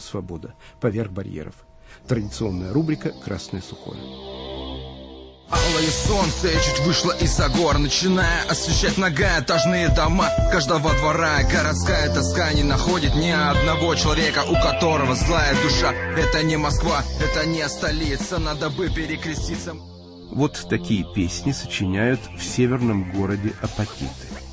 свобода поверх барьеров. Традиционная рубрика «Красное сухое». Алое солнце чуть вышло из-за гор, начиная освещать многоэтажные дома каждого двора. Городская тоска не находит ни одного человека, у которого злая душа. Это не Москва, это не столица, надо бы перекреститься. Вот такие песни сочиняют в северном городе Апатиты.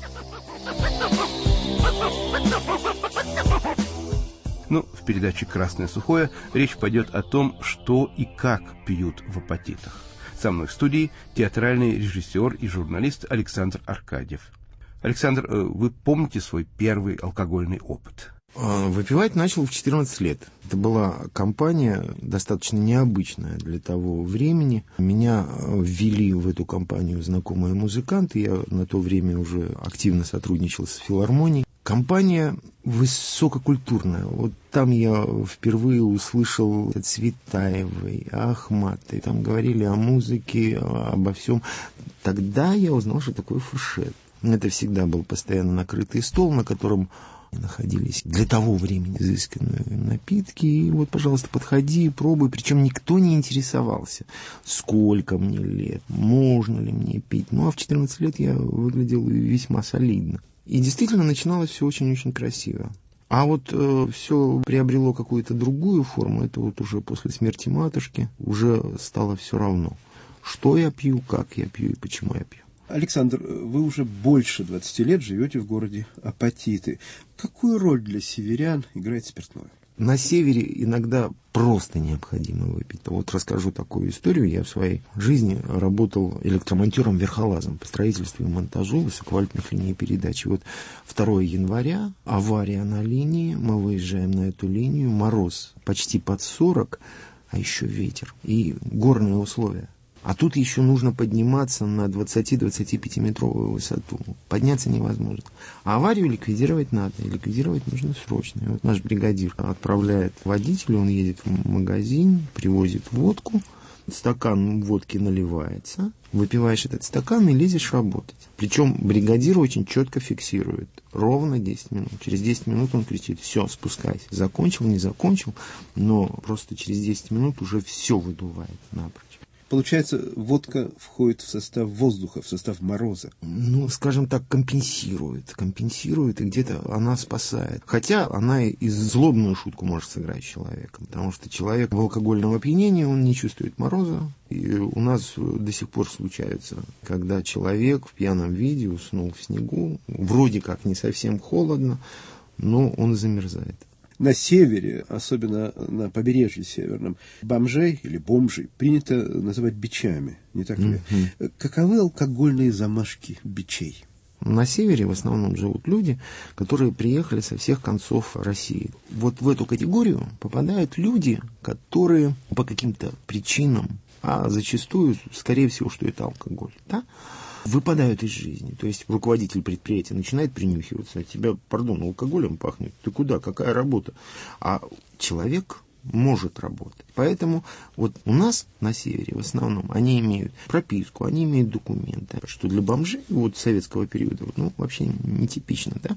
Ну, в передаче «Красное сухое» речь пойдет о том, что и как пьют в Апатитах. Со мной в студии театральный режиссер и журналист Александр Аркадьев. Александр, вы помните свой первый алкогольный опыт? Выпивать начал в 14 лет. Это была компания достаточно необычная для того времени. Меня ввели в эту компанию знакомые музыканты. Я на то время уже активно сотрудничал с филармонией. Компания высококультурная. Вот там я впервые услышал Цветаевой, Ахматой. Там говорили о музыке, обо всем. Тогда я узнал, что такое фуршет. Это всегда был постоянно накрытый стол, на котором находились для того времени изысканные напитки. И вот, пожалуйста, подходи, пробуй. Причем никто не интересовался, сколько мне лет, можно ли мне пить. Ну, а в 14 лет я выглядел весьма солидно. И действительно начиналось все очень-очень красиво. А вот все приобрело какую-то другую форму. Это вот уже после смерти матушки уже стало все равно, что я пью, как я пью и почему я пью. Александр, вы уже больше 20 лет живете в городе Апатиты. Какую роль для северян играет спиртное? На севере иногда просто необходимо выпить. Вот расскажу такую историю. Я в своей жизни работал электромонтером-верхолазом по строительству и монтажу высоковольтных линий передач. Вот 2 января, авария на линии, мы выезжаем на эту линию, мороз почти под 40, а еще ветер и горные условия. А тут еще нужно подниматься на 20-25-метровую высоту. Подняться невозможно. А аварию ликвидировать надо. И ликвидировать нужно срочно. И вот наш бригадир отправляет водителя, он едет в магазин, привозит водку, стакан водки наливается, выпиваешь этот стакан и лезешь работать. Причем бригадир очень четко фиксирует. Ровно 10 минут. Через 10 минут он кричит: все, спускайся. Закончил, не закончил, но просто через 10 минут уже все выдувает напрочь. Получается, водка входит в состав воздуха, в состав мороза. Ну, скажем так, компенсирует, и где-то она спасает. Хотя она и злобную шутку может сыграть с человеком, потому что человек в алкогольном опьянении, он не чувствует мороза. И у нас до сих пор случается, когда человек в пьяном виде уснул в снегу, вроде как не совсем холодно, но он замерзает. На севере, особенно на побережье северном, бомжей или бомжей принято называть бичами, не так ли? Каковы алкогольные замашки бичей? На севере в основном живут люди, которые приехали со всех концов России. Вот в эту категорию попадают люди, которые по каким-то причинам, а зачастую, скорее всего, что это алкоголь, да, выпадают из жизни. То есть руководитель предприятия начинает принюхиваться, а тебя, алкоголем пахнет. Ты куда? Какая работа? А человек может работать. Поэтому вот у нас на севере в основном они имеют прописку, они имеют документы, что для бомжей вот советского периода вообще нетипично, да?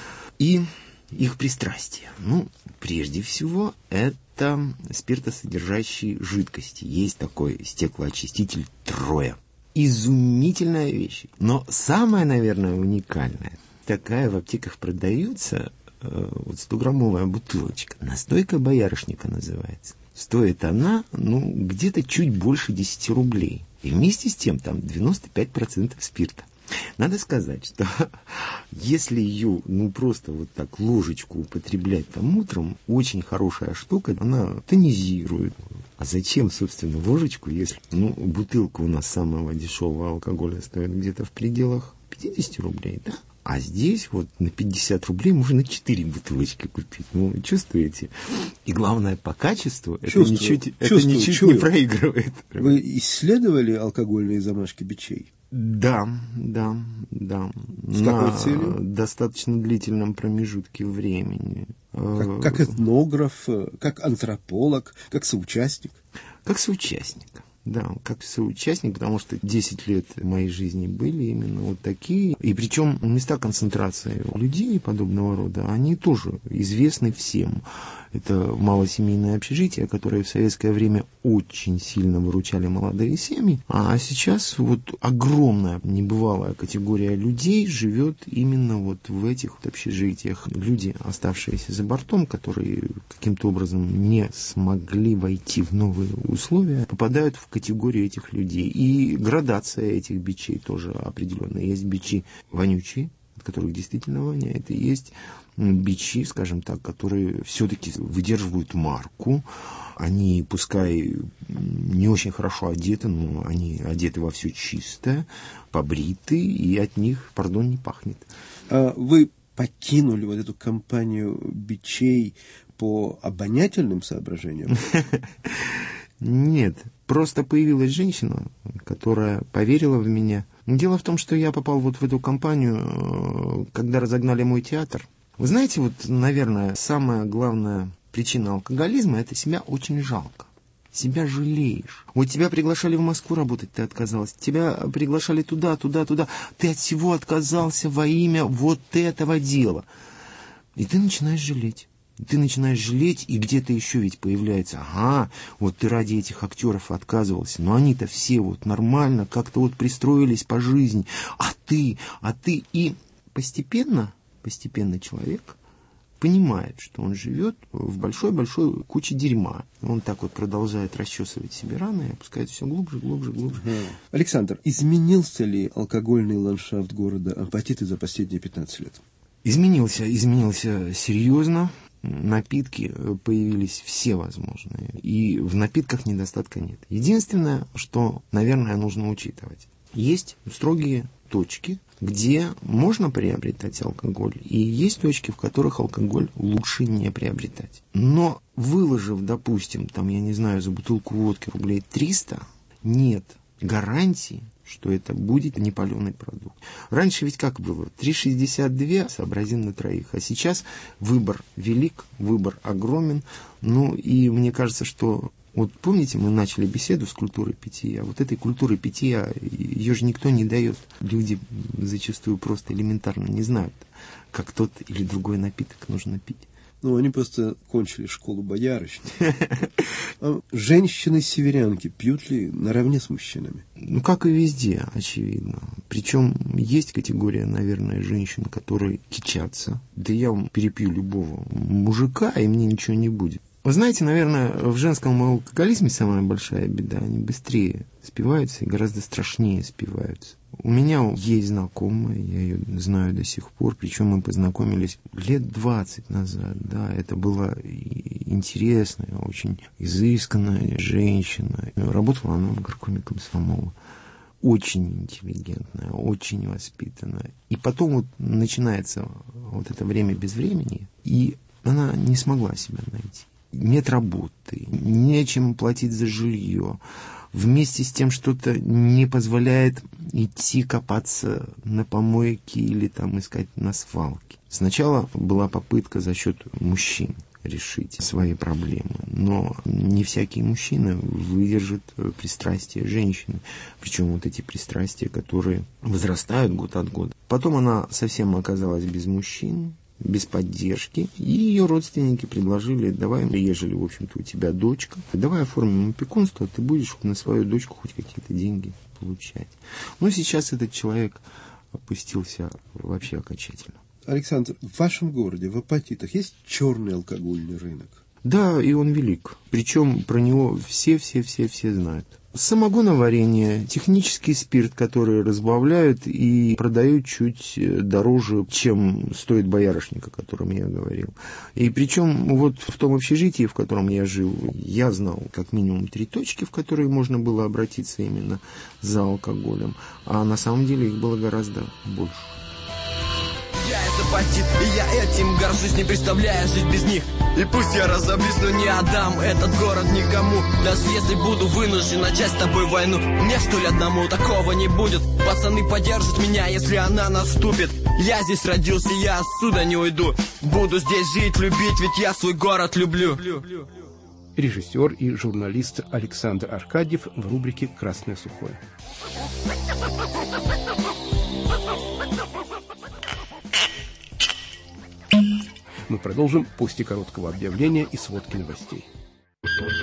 И их пристрастие. Прежде всего, это спиртосодержащие жидкости. Есть такой стеклоочиститель Троя. Изумительная вещь. Но самая, наверное, уникальная, такая в аптеках продается, 100-граммовая бутылочка. Настойка боярышника называется. Стоит она, где-то чуть больше 10 рублей. И вместе с тем там 95% спирта. Надо сказать, что если ее, просто вот так ложечку употреблять там утром, очень хорошая штука, она тонизирует. А зачем, собственно, ложечку, если, бутылка у нас самого дешевого алкоголя стоит где-то в пределах 50 рублей, да? А здесь вот на 50 рублей можно 4 бутылочки купить. Чувствуете? И главное, по качеству это ничуть не проигрывает. Вы исследовали алкогольные замашки бичей? Да. С какой целью? Достаточно длительном промежутке времени. Как этнограф, как антрополог, как соучастник? Как соучастник. Да, как соучастник, потому что 10 лет моей жизни были именно вот такие. И причем места концентрации людей подобного рода, они тоже известны всем. Это малосемейное общежитие, которое в советское время очень сильно выручали молодые семьи. А сейчас вот огромная, небывалая категория людей живет именно вот в этих вот общежитиях. Люди, оставшиеся за бортом, которые каким-то образом не смогли войти в новые условия, попадают в категорию этих людей. И градация этих бичей тоже определенная. Есть бичи вонючие, от которых действительно воняет, и есть бичи, скажем так, которые все-таки выдерживают марку. Они, пускай не очень хорошо одеты, но они одеты во все чистое, побриты, и от них, пардон, не пахнет. А вы покинули вот эту компанию бичей по обонятельным соображениям? Нет, просто появилась женщина, которая поверила в меня. Дело в том, что я попал вот в эту компанию, когда разогнали мой театр. Вы знаете, вот, наверное, самая главная причина алкоголизма – это себя очень жалко. Себя жалеешь. Вот тебя приглашали в Москву работать, ты отказалась. Тебя приглашали туда. Ты от всего отказался во имя вот этого дела. И ты начинаешь жалеть. И где-то еще ведь появляется, ага, вот ты ради этих актеров отказывался, но они-то все вот нормально как-то вот пристроились по жизни, а ты, и постепенно человек понимает, что он живет в большой-большой куче дерьма. Он так вот продолжает расчесывать себе раны и опускает все глубже. Александр, изменился ли алкогольный ландшафт города Апатиты за последние 15 лет? Изменился серьезно. Напитки появились все возможные, и в напитках недостатка нет. Единственное, что, наверное, нужно учитывать. Есть строгие точки, где можно приобретать алкоголь, и есть точки, в которых алкоголь лучше не приобретать. Но выложив, допустим, там, я не знаю, за бутылку водки рублей 300, нет гарантии, что это будет не паленый продукт. Раньше ведь как было? 3,62 сообразим на троих. А сейчас выбор велик, выбор огромен. Ну и мне кажется, что... Вот помните, мы начали беседу с культурой питья. Вот этой культуры питья, ее же никто не дает. Люди зачастую просто элементарно не знают, как тот или другой напиток нужно пить. Ну, они просто кончили школу боярышни. А женщины-северянки пьют ли наравне с мужчинами? Ну, как и везде, очевидно. Причем есть категория, наверное, женщин, которые кичатся. Да я перепью любого мужика, и мне ничего не будет. Вы знаете, наверное, в женском алкоголизме самая большая беда. Они быстрее спиваются и гораздо страшнее спиваются. У меня есть знакомая, я ее знаю до сих пор, причем мы познакомились лет 20 назад. Да, это была интересная, очень изысканная женщина. Работала она в горкоме комсомола. Очень интеллигентная, очень воспитанная. И потом вот начинается вот это время без времени, и она не смогла себя найти. Нет работы, нечем платить за жилье. Вместе с тем что-то не позволяет идти копаться на помойке или там искать на свалке. Сначала была попытка за счет мужчин решить свои проблемы, но не всякий мужчина выдержит пристрастие женщины. Причем вот эти пристрастия, которые возрастают год от года. Потом она совсем оказалась без мужчин, без поддержки, и ее родственники предложили: давай, ежели, в общем-то, у тебя дочка, давай оформим опекунство, ты будешь на свою дочку хоть какие-то деньги получать. Но сейчас этот человек опустился вообще окончательно. Александр, в вашем городе, в Апатитах, есть черный алкогольный рынок? Да, и он велик. Причем про него все знают. Самогоноварение, технический спирт, который разбавляют и продают чуть дороже, чем стоит боярышник, о котором я говорил. И причем вот в том общежитии, в котором я жил, я знал как минимум 3 точки, в которые можно было обратиться именно за алкоголем. А на самом деле их было гораздо больше. Я это Апатит, и я этим горжусь, не представляя жизнь без них. И пусть я разобьюсь, но не отдам этот город никому. Даже если буду вынужден начать с тобой войну. Мне что ли одному такого не будет? Пацаны поддержат меня, если она наступит. Я здесь родился, я отсюда не уйду. Буду здесь жить, любить, ведь я свой город люблю. Режиссер и журналист Александр Аркадьев в рубрике «Красное сухое». Мы продолжим после короткого объявления и сводки новостей.